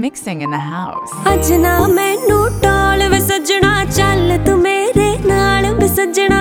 mixing in the house. ਅੱਜ ਨਾ ਮੈਨੂੰ ਟੋਲ ਵੇ ਸੱਜਣਾ ਚੱਲ ਤੂੰ ਮੇਰੇ ਨਾਲ ਵੇ ਸੱਜਣਾ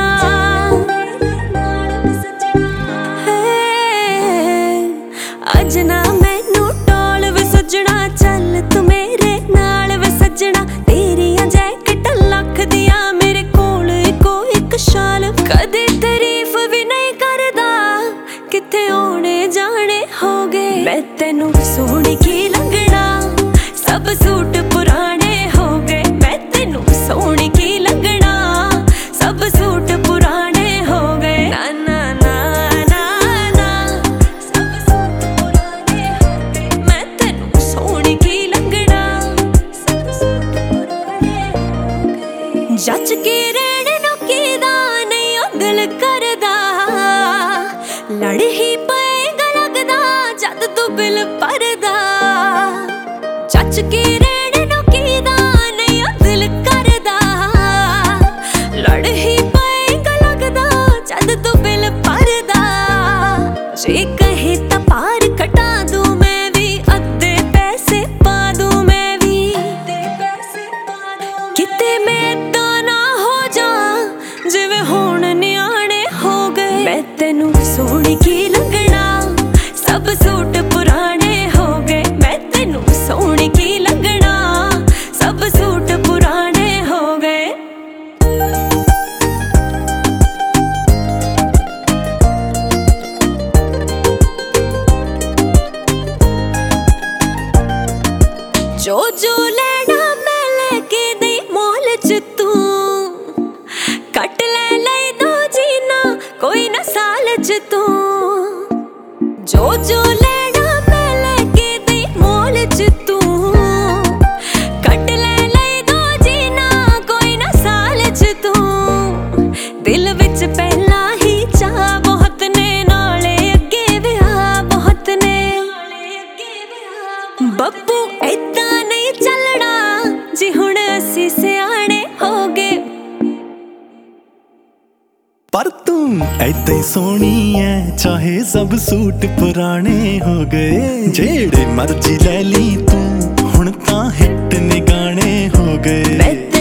ਅੱਜ ਨਾ ਮੈਨੂੰ ਟੋਲ ਵੇ ਸੱਜਣਾ ਚੱਲ ਤੂੰ ਮੇਰੇ ਨਾਲ ਵੇ ਸੱਜਣਾ ਤੇਰੀਆਂ ਜੈਕਟ ਲੱਖ ਦੀਆਂ ਮੇਰੇ ਕੋਲ ਇੱਕੋ ਇੱਕ ਸ਼ਾਲ ਕਦੇ ਤਾਰੀਫ ਵੀ ਨਹੀਂ ਕਰਦਾ ਕਿੱਥੇ ਆਉਣੇ ਜਾਣੇ ਹੋ ਗਏ ਮੈਂ ਤੈਨੂੰ ਸੋਹਣੀ ਕੀ ਲੱਗਣਾ ਸਭ ਸੂਟ ਪੁਰਾਣੇ ਹੋ ਗਏ ਮੈਂ ਤੈਨੂੰ ਸੋਹਣੀ ਕੀ ਲੱਗਣਾ ਸਭ ਸੂਟ ਪੁਰਾਣੇ ਹੋ ਗਏ ਨਾ ਨਾ ਨਾ ਨਾ ਨਾ ਸਭ ਸੂਟ ਪੁਰਾਣੇ ਹੋ ਗਏ ਮੈਂ ਤੈਨੂੰ ਸੋਹਣੀ ਕੀ ਲੱਗਣਾ ਸਭ ਸੂਟ ਪੁਰਾਣੇ ਹੋ ਗਏ ਜੱਜ ਕੇ ਰਹਿਣ ਨੂੰ ਕਿਦਾ ਨਹੀਂ ਉਹ ਦਿਲ ਕਰਦਾ ਲੜ ਹੀ ਪਏਗਾ ਲੱਗਦਾ ਜਦ ਤੂੰ ਬਿਲ ਭਰਦਾ ਜੱਜ ਕੇ ਰਹਿਣ ਨੂੰ ਕਿਦਾ ਨਹੀਂ ਉਹ ਦਿਲ ਕਰਦਾ ਲੜ ਹੀ ਪਏਗਾ ਲੱਗਦਾ ਜਦ ਤੂੰ ਬਿਲ ਭਰਦਾ ਜੇ ਕਹੇ ਤਾਂ ਪਾਰ ਕਟਾ ਦੂੰ ਮੈਂ ਵੀ ਅੱਧੇ ਪੈਸੇ ਪਾ ਦੂੰ ਮੈਂ ਵੀ ਕਿਤੇ ਮੈਂ ਏਦਾਂ ਨਾ ਹੋ ਜਾ ਜਿਵੇਂ ਹੁਣ ਨਿਆਣੇ ਹੋ ਗਏ ਮੈਂ ਤੈਨੂੰ ਸੋਹਣੀ ਕੀ ਲੱਗਣਾ ਸਭ ਸੂਟ ਪੁਰਾਣੇ ਹੋ ਗਏ ਮੈਂ ਤੈਨੂੰ ਸੋਹਣੀ ਕੀ ਲੱਗਣਾ ਸਭ ਸੂਟ ਪੁਰਾਣੇ ਹੋ ਗਏ ਜੋ ਜੋ ਲੈਣਾ ਮੈਂ ਲੈ ਕੇ ਦੇ ਮੋਲ ਚ ਤੂੰ ਕੱਟ ਲੈ ਲਈ ਦੋ ਜੀਨਾ ਕੋਈ ਨਾ ਸਾਲ ਚ ਤੂੰ ਜੋ ਜੋ ਲੈਣਾ ਮੈਂ ਲੈ ਕੇ ਦੇ ਮੋਲ ਚ ਤੂੰ ਕੱਟ ਲੈ ਲਈ ਦੋ ਜੀਨਾ ਕੋਈ ਨਾ ਸਾਲ ਚ ਤੂੰ ਦਿਲ ਵਿੱਚ ਪਹਿਲਾਂ ਹੀ ਚਾਹ ਬਹੁਤ ਨੇ ਨਾਲੇ ਅੱਗੇ ਵਿਆਹ ਬਹੁਤ ਨੇ ਬੱਬੂ ਏਦਾਂ ਨਹੀਂ ਚੱਲਣਾ ਜੀ ਹੁਣ ਅਸੀਂ ਸਿਆਣੇ ਹੋ ਗਏ ਪਰ ਤੂੰ ਐਦਾਂ ਹੀ ਸੋਹਣੀ ਐ ਚਾਹੇ ਸਭ ਸੂਟ ਪੁਰਾਣੇ ਹੋ ਗਏ ਜਿਹੜੇ ਮਰਜ਼ੀ ਲੈ ਲਈ ਤੂੰ ਹੁਣ ਤਾਂ ਹਿੱਟ ਨੇ ਗਾਣੇ ਹੋ ਗਏ